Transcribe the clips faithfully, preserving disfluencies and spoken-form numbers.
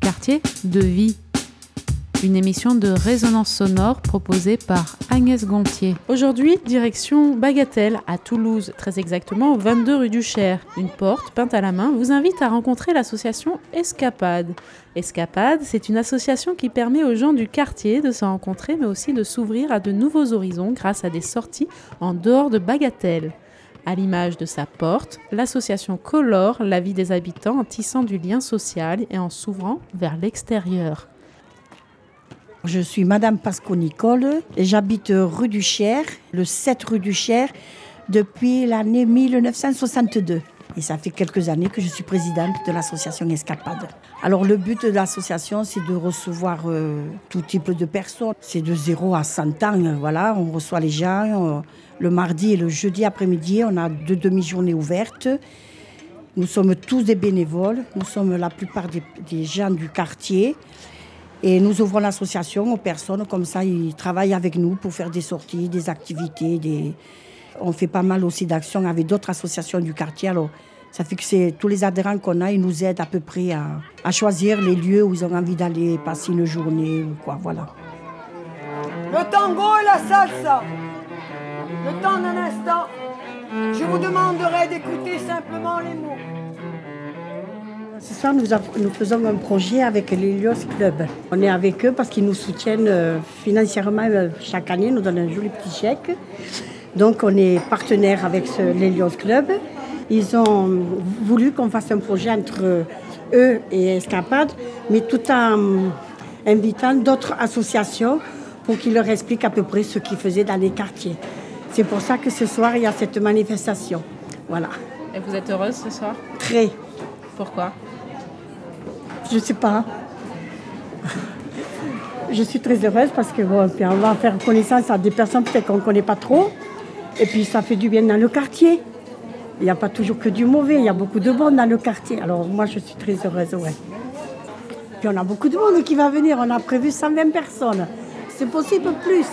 Quartier de vie. Une émission de résonance sonore proposée par Agnès Gontier. Aujourd'hui, direction Bagatelle, à Toulouse, très exactement au vingt-deux rue du Cher. Une porte, peinte à la main, vous invite à rencontrer l'association Escapade. Escapade, c'est une association qui permet aux gens du quartier de se rencontrer, mais aussi de s'ouvrir à de nouveaux horizons grâce à des sorties en dehors de Bagatelle. À l'image de sa porte, l'association colore la vie des habitants en tissant du lien social et en s'ouvrant vers l'extérieur. Je suis Madame Pasco-Nicole et j'habite rue du Cher, le sept rue du Cher, depuis l'année mille neuf cent soixante-deux. Et ça fait quelques années que je suis présidente de l'association Escapade. Alors le but de l'association, c'est de recevoir euh, tout type de personnes. C'est de zéro à cent ans, euh, voilà, on reçoit les gens. Euh, le mardi et le jeudi après-midi, on a deux demi-journées ouvertes. Nous sommes tous des bénévoles, nous sommes la plupart des, des gens du quartier. Et nous ouvrons l'association aux personnes, comme ça, ils travaillent avec nous pour faire des sorties, des activités. Des... On fait pas mal aussi d'actions avec d'autres associations du quartier. Alors, ça fait que c'est tous les adhérents qu'on a, ils nous aident à peu près à, à choisir les lieux où ils ont envie d'aller passer une journée ou quoi, voilà. Le tango et la salsa. Le temps d'un instant, je vous demanderai d'écouter simplement les mots. Ce soir, nous, avons, nous faisons un projet avec l'Hélios Club. On est avec eux parce qu'ils nous soutiennent financièrement chaque année, nous donnent un joli petit chèque. Donc, on est partenaire avec ce, l'Hélios Club. Ils ont voulu qu'on fasse un projet entre eux et Escapade, mais tout en invitant d'autres associations pour qu'ils leur expliquent à peu près ce qu'ils faisaient dans les quartiers. C'est pour ça que ce soir, il y a cette manifestation. Voilà. Et vous êtes heureuse ce soir ? Très. Pourquoi ? Je ne sais pas. Je suis très heureuse parce que bon, on va faire connaissance à des personnes peut-être qu'on ne connaît pas trop. Et puis ça fait du bien dans le quartier. Il n'y a pas toujours que du mauvais, il y a beaucoup de bon dans le quartier. Alors moi, je suis très heureuse, ouais. Puis on a beaucoup de monde qui va venir. On a prévu cent vingt personnes. C'est possible plus.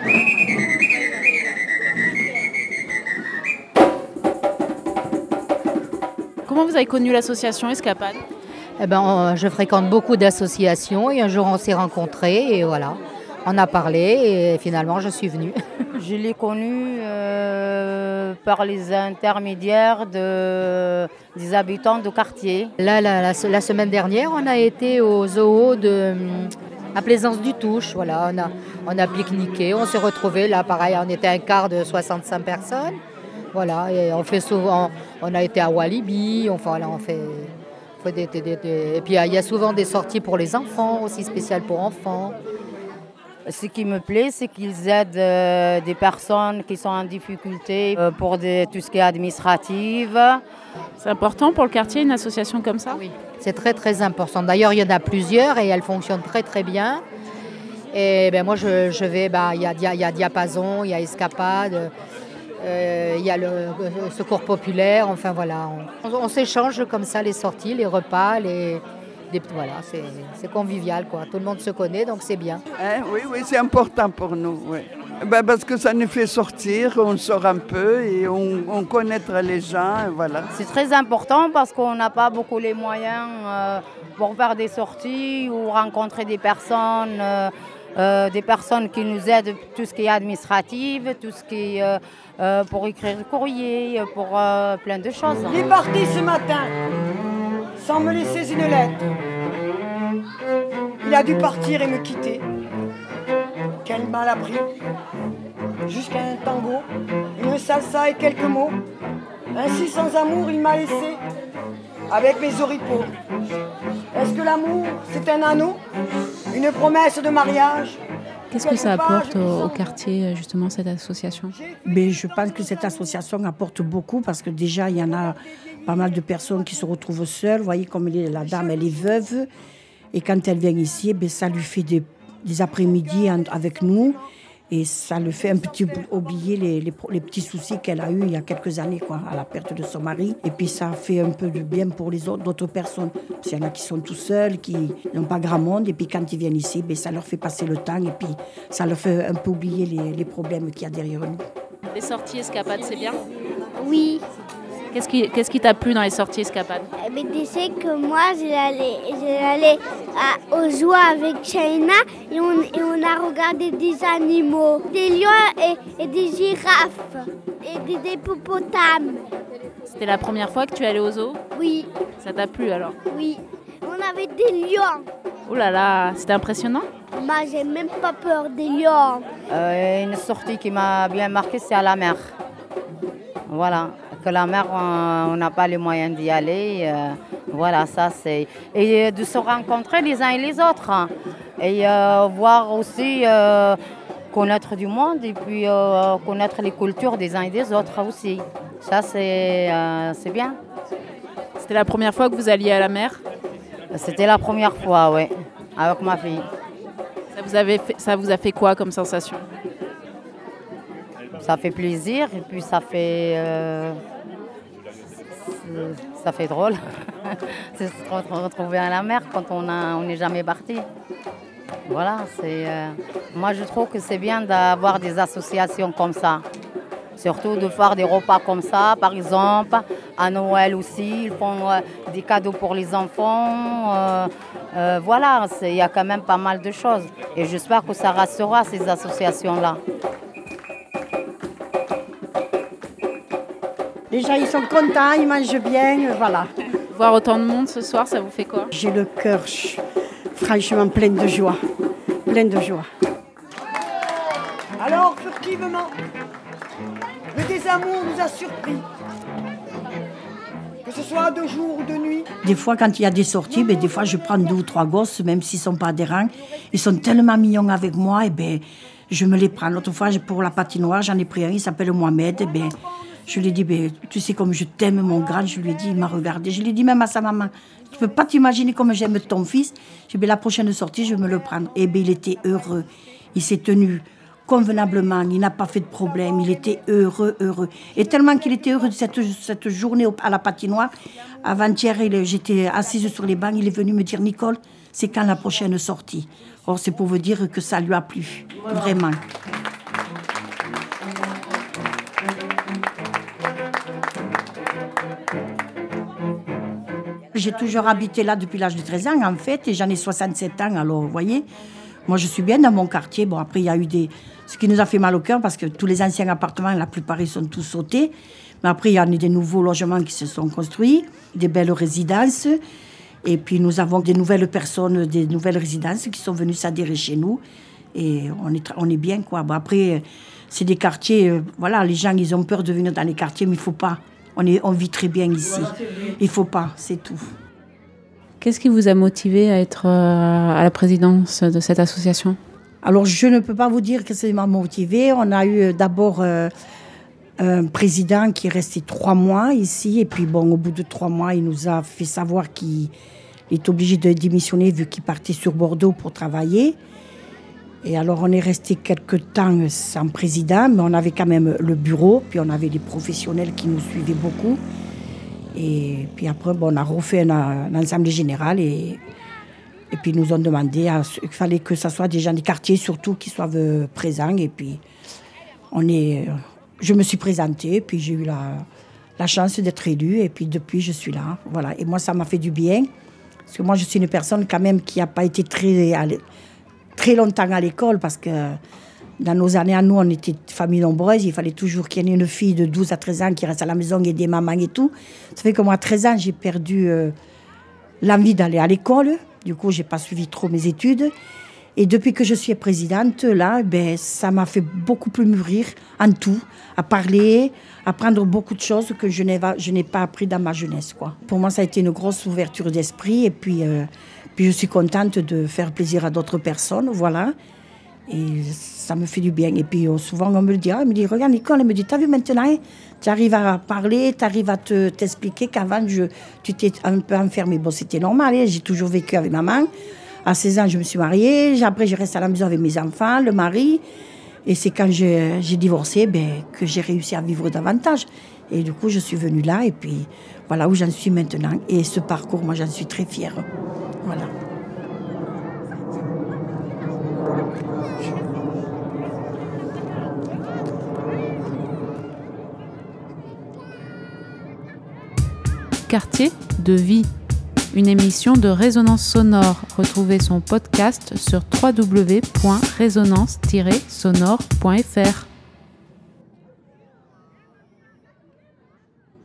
Comment vous avez connu l'association Escapade ? Eh ben, je fréquente beaucoup d'associations et un jour on s'est rencontrés et voilà, on a parlé et finalement je suis venue. Je l'ai connue euh, par les intermédiaires de, des habitants du quartier. Là, la, la, la semaine dernière, on a été au zoo de à Plaisance du Touche. Voilà, on a, on a pique-niqué, on s'est retrouvés là, pareil, on était un quart de soixante-cinq personnes. Voilà, et on fait souvent, on a été à Walibi, enfin voilà, on fait. Des, des, des, des... Et puis il y a souvent des sorties pour les enfants, aussi spéciales pour enfants. Ce qui me plaît, c'est qu'ils aident euh, des personnes qui sont en difficulté euh, pour des, tout ce qui est administratif. C'est important pour le quartier, une association comme ça ? Oui, c'est très très important. D'ailleurs, il y en a plusieurs et elles fonctionnent très très bien. Et ben, moi, je, je vais, bah, il y a, il y a Diapason, il y a Escapade. Il euh, y a le, le secours populaire, enfin voilà, on, on s'échange comme ça les sorties, les repas, les, les voilà, c'est, c'est convivial quoi. Tout le monde se connaît donc c'est bien. Hein, oui, oui, c'est important pour nous, oui. Ben, parce que ça nous fait sortir, on sort un peu et on, on connaîtra les gens, et voilà. C'est très important parce qu'on n'a pas beaucoup les moyens euh, pour faire des sorties ou rencontrer des personnes. Euh, Euh, des personnes qui nous aident, tout ce qui est administratif, tout ce qui est euh, euh, pour écrire le courrier, pour euh, plein de choses. Il est parti ce matin, sans me laisser une lettre. Il a dû partir et me quitter. Quel mal appris. Jusqu'à un tango, une salsa et quelques mots. Ainsi sans amour, il m'a laissé avec mes oripeaux. Est-ce que l'amour, c'est un anneau ? Une promesse de mariage? Qu'est-ce que ça apporte au, au quartier, justement, cette association ? Mais je pense que cette association apporte beaucoup parce que déjà, il y en a pas mal de personnes qui se retrouvent seules. Vous voyez, comme la dame, elle est veuve. Et quand elle vient ici, ben, ça lui fait des, des après-midi avec nous. Et ça le fait un petit peu oublier les, les, les petits soucis qu'elle a eus il y a quelques années, quoi, à la perte de son mari. Et puis ça fait un peu de bien pour les autres, d'autres personnes. Parce qu'il y en a qui sont tout seuls, qui n'ont pas grand monde. Et puis quand ils viennent ici, ben, ça leur fait passer le temps. Et puis ça leur fait un peu oublier les, les problèmes qu'il y a derrière nous. Les sorties Escapade, c'est bien ? Oui. Qu'est-ce qui qu'est-ce qui t'a plu dans les sorties escapades? Eh bien, tu sais que moi, j'allais, j'allais à- au zoo avec Shaina et on, et on a regardé des animaux, des lions et, et des girafes et des, des hippopotames. C'était la première fois que tu es allée au zoo? Oui, Ça t'a plu alors? oui. On avait des lions. Oh là là, c'était impressionnant? Moi, j'ai même pas peur des lions. Euh, une sortie qui m'a bien marqué, c'est à la mer. Voilà, que la mer, on on n'a pas les moyens d'y aller. euh, voilà, ça c'est... Et de se rencontrer les uns et les autres. hein. Et euh, voir aussi, euh, connaître du monde et puis euh, connaître les cultures des uns et des autres aussi. Ça, c'est euh, c'est bien. C'était la première fois que vous alliez à la mer? C'était la première fois, oui, avec ma fille. Ça vous, avait fait, ça vous a fait quoi comme sensation? Ça fait plaisir et puis ça fait, euh, c'est- ça fait drôle. C'est se re- retrouver à la mer quand on a, on n'est jamais parti. Voilà, c'est. euh, moi je trouve que c'est bien d'avoir des associations comme ça. Surtout de faire des repas comme ça, par exemple, à Noël aussi, ils font euh, des cadeaux pour les enfants. euh, euh, voilà, c'est- il y a quand même pas mal de choses. Et j'espère que ça restera, ces associations-là. Les gens, ils sont contents, ils mangent bien, euh, voilà. Voir autant de monde ce soir, ça vous fait quoi? J'ai le cœur ch- franchement plein de joie, plein de joie. Alors, furtivement, le désamour nous a surpris. Que ce soit de jour ou de nuit. Des fois, quand il y a des sorties, ben, des fois, je prends deux ou trois gosses, même s'ils ne sont pas adhérents. Ils sont tellement mignons avec moi, et ben, je me les prends. L'autre fois, j'ai- pour la patinoire, j'en ai pris un, il s'appelle Mohamed. Et ben, je lui ai dit, ben, tu sais comme je t'aime, mon grand. Je lui ai dit, il m'a regardé. Je lui ai dit même à sa maman, tu ne peux pas t'imaginer comme j'aime ton fils. J'ai dit, ben, la prochaine sortie, je vais me le prendre. Et ben, il était heureux. Il s'est tenu convenablement, il n'a pas fait de problème, il était heureux, heureux. Et tellement qu'il était heureux de cette, cette journée au- à la patinoire, avant-hier, il- j'étais assise sur les bancs, il est venu me dire, Nicole, c'est quand la prochaine sortie? Or, c'est pour vous dire que ça lui a plu, vraiment. J'ai toujours habité là depuis l'âge de treize ans, en fait, et j'en ai soixante-sept ans, alors vous voyez, moi je suis bien dans mon quartier. Bon, après, il y a eu des... Ce qui nous a fait mal au cœur, parce que tous les anciens appartements, la plupart, ils sont tous sautés. Mais après, il y a eu des nouveaux logements qui se sont construits, des belles résidences. Et puis, nous avons des nouvelles personnes, des nouvelles résidences qui sont venues s'adhérer chez nous. Et on est, on est bien, quoi. Bon, après, c'est des quartiers... euh, voilà, les gens, ils ont peur de venir dans les quartiers, mais il ne faut pas. On, est, on vit très bien ici. Il ne faut pas, c'est tout. Qu'est-ce qui vous a motivé à être euh, à la présidence de cette association? Alors, je ne peux pas vous dire que ça m'a motivé. On a eu d'abord euh, un président qui est resté trois mois ici. Et puis, bon, au bout de trois mois, il nous a fait savoir qu'il est obligé de démissionner vu qu'il partait sur Bordeaux pour travailler. Et alors, on est resté quelques temps sans président, mais on avait quand même le bureau. Puis, on avait des professionnels qui nous suivaient beaucoup. Et puis après, bon, on a refait un, un assemblée générale et, et puis ils nous ont demandé qu'il fallait que ce soit des gens des quartiers surtout qui soient euh, présents. Et puis on est, je me suis présentée, puis j'ai eu la, la chance d'être élue et puis depuis je suis là. Voilà. Et moi ça m'a fait du bien parce que moi je suis une personne quand même qui n'a pas été très, très longtemps à l'école parce que dans nos années à nous, on était famille nombreuse. Il fallait toujours qu'il y ait une fille de douze à treize ans qui reste à la maison et des mamans et tout. Ça fait que moi, à treize ans, j'ai perdu euh, l'envie d'aller à l'école. Du coup, je n'ai pas suivi trop mes études. Et depuis que je suis présidente, là, ben, ça m'a fait beaucoup plus mûrir en tout, à parler, à apprendre beaucoup de choses que je n'ai, je n'ai pas appris dans ma jeunesse, quoi. Pour moi, ça a été une grosse ouverture d'esprit. Et puis, euh, puis je suis contente de faire plaisir à d'autres personnes, voilà. Et ça me fait du bien. Et puis euh, souvent, on me le dit, ah, elle me dit, regarde Nicole, elle me dit, t'as vu maintenant, hein, tu arrives à parler, tu arrives à te, t'expliquer qu'avant, je, tu t'es un peu enfermée. Bon, c'était normal, hein, j'ai toujours vécu avec maman. À seize ans, je me suis mariée. Après, je reste à la maison avec mes enfants, le mari. Et c'est quand je, j'ai divorcé ben, que j'ai réussi à vivre davantage. Et du coup, je suis venue là. Et puis, voilà où j'en suis maintenant. Et ce parcours, moi, j'en suis très fière. Voilà. quartier de vie. Une émission de Résonance Sonore. Retrouvez son podcast sur w w w point résonance tiret sonore point f r.